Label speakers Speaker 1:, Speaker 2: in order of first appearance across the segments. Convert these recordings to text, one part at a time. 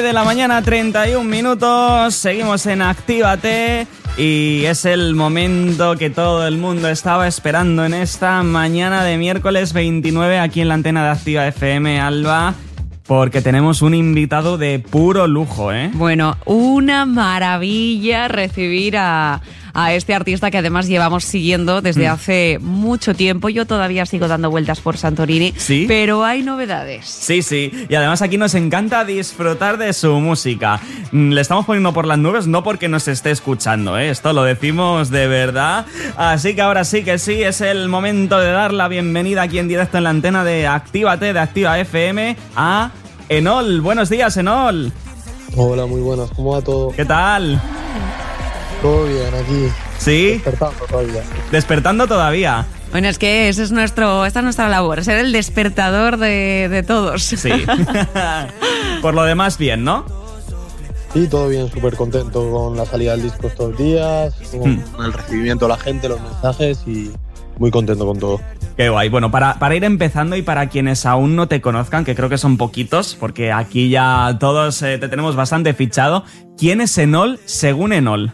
Speaker 1: de la mañana, 31 minutos. Seguimos en Actívate y es el momento que todo el mundo estaba esperando en esta mañana de miércoles 29 aquí en la antena de Activa FM, Alba. Porque tenemos un invitado de puro lujo, ¿eh?
Speaker 2: Bueno, una maravilla recibir a este artista que además llevamos siguiendo desde hace mucho tiempo. Yo todavía sigo dando vueltas por Santorini,
Speaker 1: ¿sí? Pero
Speaker 2: hay novedades.
Speaker 1: Sí, sí. Y además aquí nos encanta disfrutar de su música. Le estamos poniendo por las nubes no porque nos esté escuchando, ¿eh? Esto lo decimos de verdad. Así que ahora sí que sí, es el momento de dar la bienvenida aquí en directo en la antena de Actívate, de Activa FM, a Enol. Buenos días, Enol.
Speaker 3: Hola, muy buenas. ¿Cómo va todo?
Speaker 1: ¿Qué tal?
Speaker 3: Todo bien, aquí.
Speaker 1: ¿Sí?
Speaker 3: Despertando todavía.
Speaker 1: ¿Despertando todavía?
Speaker 2: Bueno, es que esta es nuestra labor, ser el despertador de todos.
Speaker 1: Sí. Por lo demás, bien, ¿no?
Speaker 3: Sí, todo bien, súper contento con la salida del disco estos días, con el recibimiento de la gente, los mensajes y muy contento con todo.
Speaker 1: Qué guay. Bueno, para ir empezando y para quienes aún no te conozcan, que creo que son poquitos, porque aquí ya todos te tenemos bastante fichado, ¿quién es Enol según Enol?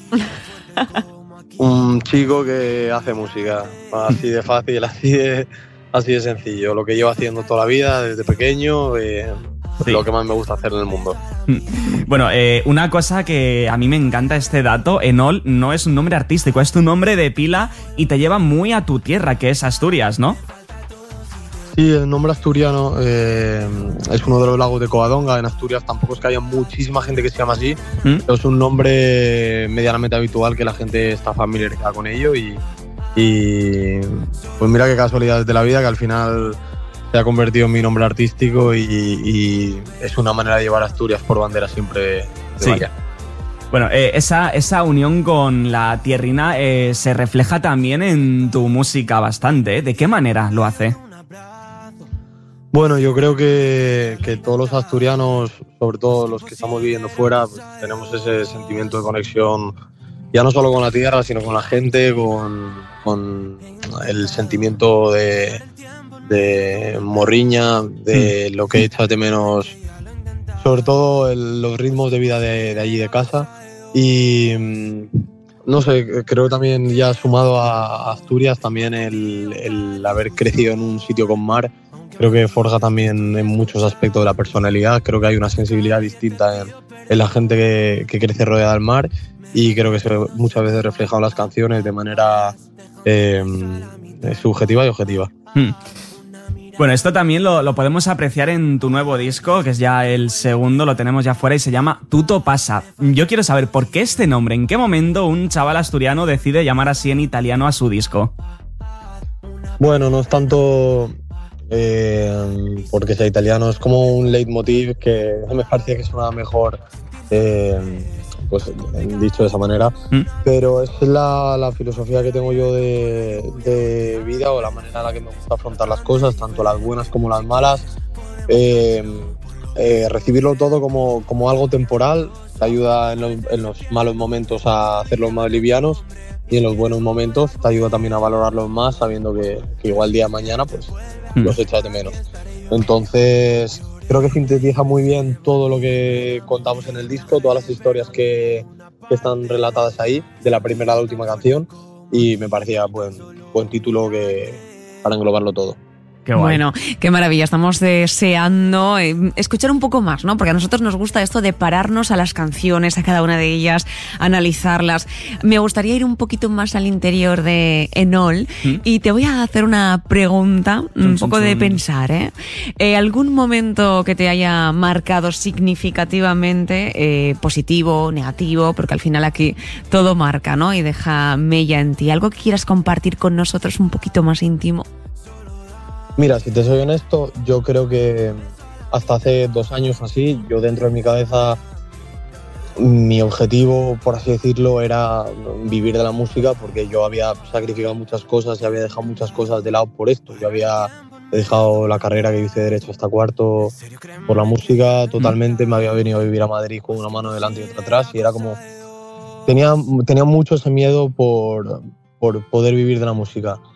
Speaker 3: Un chico que hace música, así de fácil, así de sencillo. Lo que llevo haciendo toda la vida, desde pequeño,
Speaker 1: sí.
Speaker 3: Lo que más me gusta hacer en el mundo.
Speaker 1: Bueno, una cosa que a mí me encanta este dato, Enol no es un nombre artístico, es tu nombre de pila y te lleva muy a tu tierra, que es Asturias, ¿no?
Speaker 3: Sí, el nombre asturiano es uno de los lagos de Covadonga. En Asturias tampoco es que haya muchísima gente que se llama así, pero es un nombre medianamente habitual que la gente está familiarizada con ello y pues mira qué casualidades de la vida que al final se ha convertido en mi nombre artístico y es una manera de llevar Asturias por bandera siempre de vaya.
Speaker 1: Bueno, esa unión con la tierrina se refleja también en tu música bastante, ¿eh? ¿De qué manera lo hace?
Speaker 3: Bueno, yo creo que todos los asturianos, sobre todo los que estamos viviendo fuera, pues, tenemos ese sentimiento de conexión, ya no solo con la tierra, sino con la gente, con el sentimiento de morriña, de lo que echas de menos, sobre todo los ritmos de vida de allí de casa. Y no sé, creo que también ya sumado a Asturias, también el haber crecido en un sitio con mar, creo que forja también en muchos aspectos de la personalidad. Creo que hay una sensibilidad distinta en la gente que crece rodeada del mar y creo que se ve muchas veces reflejado en las canciones de manera subjetiva y objetiva.
Speaker 1: Bueno, esto también lo podemos apreciar en tu nuevo disco, que es ya el segundo, lo tenemos ya fuera y se llama Tutto Pasa. Yo quiero saber por qué este nombre, en qué momento un chaval asturiano decide llamar así en italiano a su disco.
Speaker 3: Bueno, no es tanto porque sea italiano, es como un leitmotiv que me parecía que sonaba mejor, pues dicho de esa manera, pero es la filosofía que tengo yo de vida o la manera en la que me gusta afrontar las cosas, tanto las buenas como las malas, recibirlo todo como algo temporal, te ayuda en los malos momentos a hacerlos más livianos y en los buenos momentos te ayuda también a valorarlos más sabiendo que igual día de mañana pues los echas de menos. Entonces creo que sintetiza muy bien todo lo que contamos en el disco, todas las historias que están relatadas ahí, de la primera a la última canción, y me parecía buen título para englobarlo todo.
Speaker 1: Qué guay.
Speaker 2: Bueno, qué maravilla. Estamos deseando escuchar un poco más, ¿no? Porque a nosotros nos gusta esto de pararnos a las canciones, a cada una de ellas, analizarlas. Me gustaría ir un poquito más al interior de Enol y te voy a hacer una pregunta, un poco de pensar, ¿eh? ¿Algún momento que te haya marcado significativamente, positivo, negativo? Porque al final aquí todo marca, ¿no? Y deja mella en ti. ¿Algo que quieras compartir con nosotros un poquito más íntimo?
Speaker 3: Mira, si te soy honesto, yo creo que hasta hace 2 años así, yo dentro de mi cabeza, mi objetivo, por así decirlo, era vivir de la música porque yo había sacrificado muchas cosas y había dejado muchas cosas de lado por esto. Yo había dejado la carrera que hice Derecho hasta cuarto por la música totalmente, me había venido a vivir a Madrid con una mano delante y otra atrás y era como... Tenía mucho ese miedo por poder vivir de la música.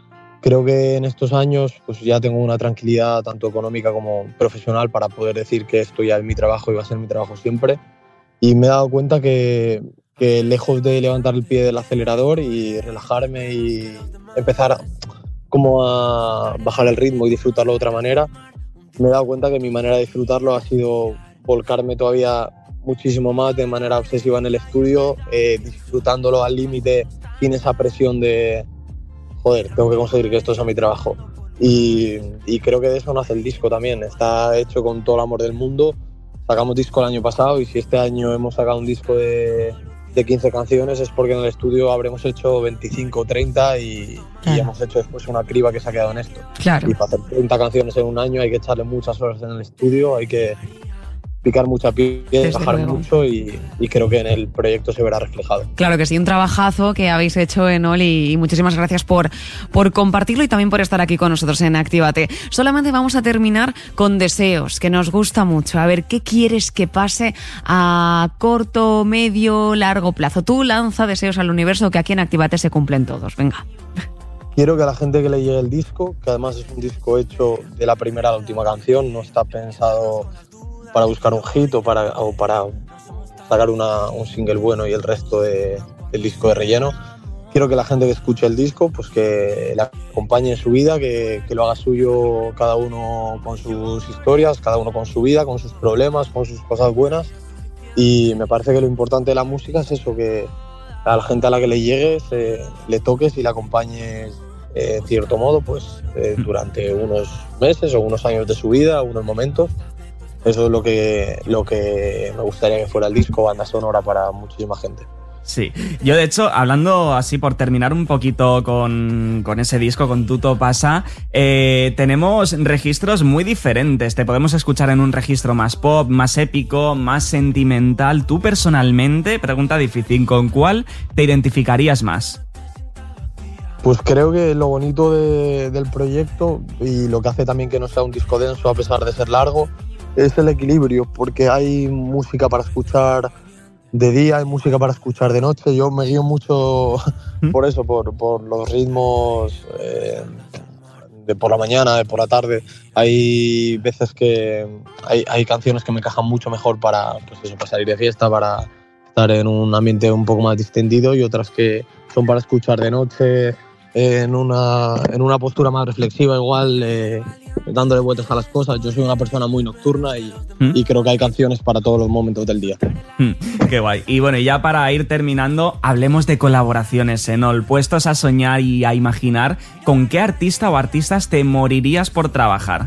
Speaker 3: creo que en estos años pues ya tengo una tranquilidad tanto económica como profesional para poder decir que esto ya es mi trabajo y va a ser mi trabajo siempre. Y me he dado cuenta que lejos de levantar el pie del acelerador y relajarme y empezar como a bajar el ritmo y disfrutarlo de otra manera, me he dado cuenta que mi manera de disfrutarlo ha sido volcarme todavía muchísimo más de manera obsesiva en el estudio, disfrutándolo al límite sin esa presión de joder, tengo que conseguir que esto sea mi trabajo. Y creo que de eso nace el disco también, está hecho con todo el amor del mundo. Sacamos disco el año pasado y si este año hemos sacado un disco de 15 canciones es porque en el estudio habremos hecho 25 o 30 y hemos hecho después una criba que se ha quedado en esto.
Speaker 2: Claro.
Speaker 3: Y para hacer 30 canciones en un año hay que echarle muchas horas en el estudio, hay que picar mucha piel, trabajar mucho y creo que en el proyecto se verá reflejado.
Speaker 2: Claro que sí, un trabajazo que habéis hecho, Enol, y muchísimas gracias por compartirlo y también por estar aquí con nosotros en Actívate. Solamente vamos a terminar con deseos, que nos gusta mucho. A ver, ¿qué quieres que pase a corto, medio, largo plazo? Tú lanza deseos al universo que aquí en Actívate se cumplen todos. Venga.
Speaker 3: Quiero que a la gente que le llegue el disco, que además es un disco hecho de la primera a la última canción, no está pensado para buscar un hit o para sacar un single bueno y el resto del disco de relleno. Quiero que la gente que escuche el disco pues que le acompañe en su vida, que lo haga suyo cada uno con sus historias, cada uno con su vida, con sus problemas, con sus cosas buenas. Y me parece que lo importante de la música es eso, que a la gente a la que le llegues le toques y le acompañes en cierto modo pues durante unos meses o unos años de su vida, unos momentos. Eso es lo que me gustaría que fuera el disco, banda sonora para muchísima gente.
Speaker 1: Sí, yo de hecho, hablando así por terminar un poquito con ese disco, con Tutto Pasa, tenemos registros muy diferentes. Te podemos escuchar en un registro más pop, más épico, más sentimental. Tú personalmente, pregunta difícil, ¿con cuál te identificarías más?
Speaker 3: Pues creo que lo bonito del proyecto y lo que hace también que no sea un disco denso a pesar de ser largo es el equilibrio, porque hay música para escuchar de día, hay música para escuchar de noche. Yo me guío mucho por eso, por los ritmos de por la mañana, de por la tarde. Hay veces que hay canciones que me encajan mucho mejor para, pues eso, para salir de fiesta, para estar en un ambiente un poco más distendido, y otras que son para escuchar de noche en una postura más reflexiva, igual dándole vueltas a las cosas. Yo soy una persona muy nocturna y creo que hay canciones para todos los momentos del día.
Speaker 1: Qué guay. Y bueno, ya para ir terminando, hablemos de colaboraciones, Enol. Puestos a soñar y a imaginar, ¿con qué artista o artistas te morirías por trabajar?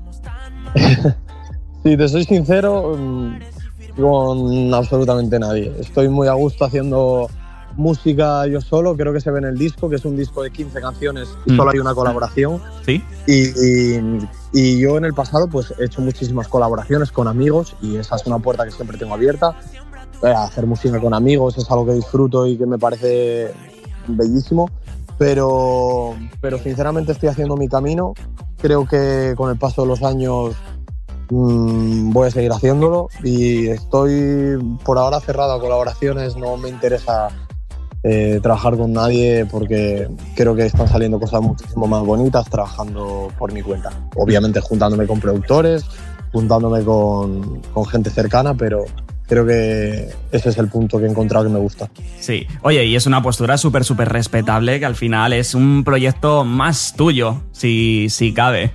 Speaker 3: Si te soy sincero, con absolutamente nadie. Estoy muy a gusto haciendo música yo solo, creo que se ve en el disco, que es un disco de 15 canciones y solo hay una colaboración.
Speaker 1: ¿Sí?
Speaker 3: Y yo en el pasado pues he hecho muchísimas colaboraciones con amigos y esa es una puerta que siempre tengo abierta. Hacer música con amigos es algo que disfruto y que me parece bellísimo, pero sinceramente estoy haciendo mi camino. Creo que con el paso de los años voy a seguir haciéndolo y estoy por ahora cerrado a colaboraciones. No me interesa trabajar con nadie porque creo que están saliendo cosas muchísimo más bonitas trabajando por mi cuenta. Obviamente juntándome con productores, juntándome con gente cercana, pero creo que ese es el punto que he encontrado que me gusta.
Speaker 1: Sí, oye, y es una postura súper respetable, que al final es un proyecto más tuyo, si cabe.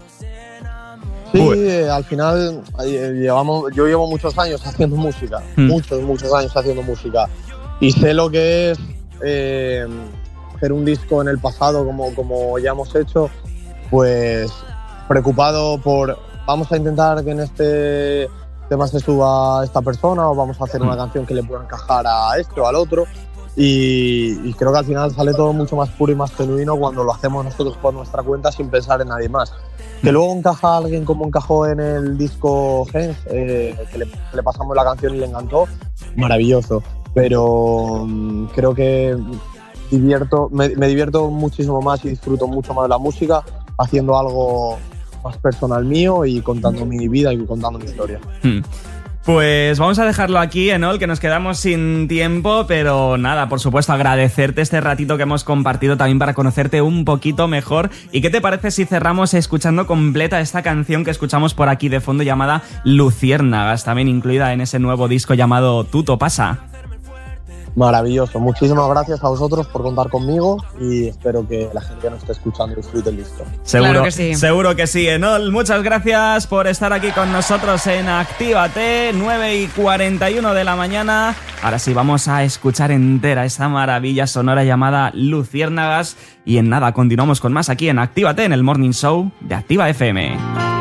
Speaker 3: Sí, al final yo llevo muchos años haciendo música, muchos años haciendo música, y sé lo que es hacer un disco en el pasado como ya hemos hecho, pues preocupado por vamos a intentar que en este tema se suba esta persona o vamos a hacer una canción que le pueda encajar a este o al otro, y creo que al final sale todo mucho más puro y más genuino cuando lo hacemos nosotros por nuestra cuenta sin pensar en nadie más. Que luego encaja a alguien como encajó en el disco Gens, que le pasamos la canción y le encantó, maravilloso. Pero creo que me divierto muchísimo más y disfruto mucho más de la música haciendo algo más personal mío y contando mi vida y contando mi historia.
Speaker 1: Pues vamos a dejarlo aquí, Enol, que nos quedamos sin tiempo, pero nada, por supuesto, agradecerte este ratito que hemos compartido también para conocerte un poquito mejor. ¿Y qué te parece si cerramos escuchando completa esta canción que escuchamos por aquí de fondo llamada Luciérnagas, también incluida en ese nuevo disco llamado Tuto Pasa?
Speaker 3: Maravilloso, muchísimas gracias a vosotros por contar conmigo y espero que la gente que nos esté escuchando disfrute el disco.
Speaker 1: Seguro,
Speaker 2: claro que sí.
Speaker 1: Seguro que sí, Enol. Muchas gracias por estar aquí con nosotros en Actívate, 9:41 de la mañana. Ahora sí, vamos a escuchar entera esta maravilla sonora llamada Luciérnagas y en nada continuamos con más aquí en Actívate, en el Morning Show de Activa FM.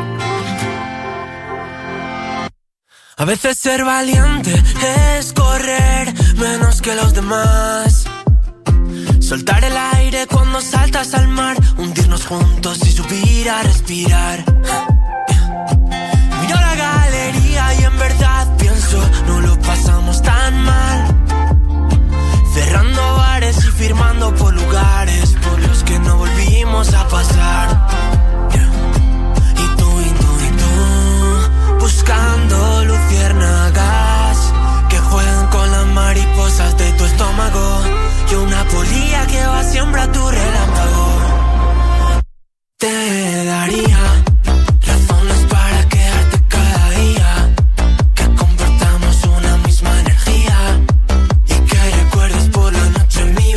Speaker 4: A veces ser valiente es correr menos que los demás. Soltar el aire cuando saltas al mar. Hundirnos juntos y subir a respirar. Miro la galería y en verdad pienso, no lo pasamos tan mal. Cerrando bares y firmando por lugares por los que no volvimos a pasar. Y tú, buscando luciérnagas que jueguen con las mariposas de tu estómago. Y una polilla que va siempre a tu relámpago. Te daría razones para quedarte cada día. Que compartamos una misma energía. Y que recuerdes por la noche mi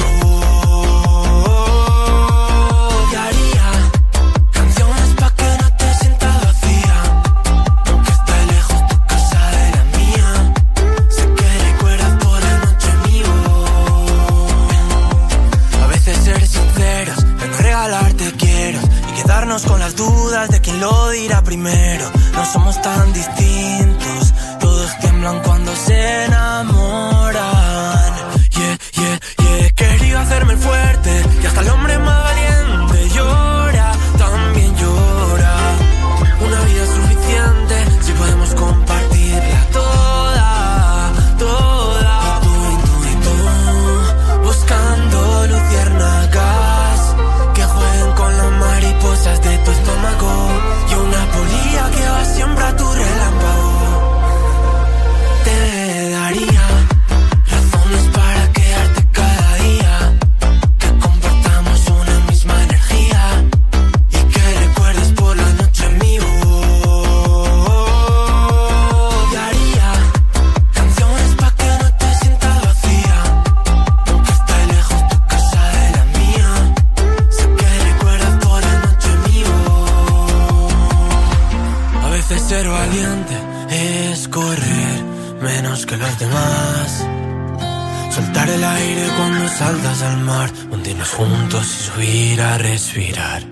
Speaker 4: voz. Y haría canciones pa' que no te sientas vacía. Aunque esté lejos tu casa de la mía. Sé que recuerdas por la noche mi voz. A veces ser sinceros en regalarte quiero. Y quedarnos con las dudas de quién lo dirá primero. No somos tan distintos. Todos tiemblan cuando se enamoran. Yeah. Quería hacerme el fuerte. Y hasta el hombre más valiente llora. También llora. Una vida es suficiente si podemos compartirla toda. Y tú, buscando luciérnagas que jueguen con las mariposas de tu estómago. Y una polilla que va siempre a tu relámpago. Te daría razones para quedarte cada día. Que compartamos una misma energía. Y que recuerdes por la noche mi voz. Y haría canciones pa' que no te sientas vacía. Aunque esté lejos tu casa de la mía. Sé que recuerdas por la noche mi voz. A veces ser valiente es correr menos que los demás. Soltar el aire cuando saltas al mar. Hundirnos juntos y subir a respirar.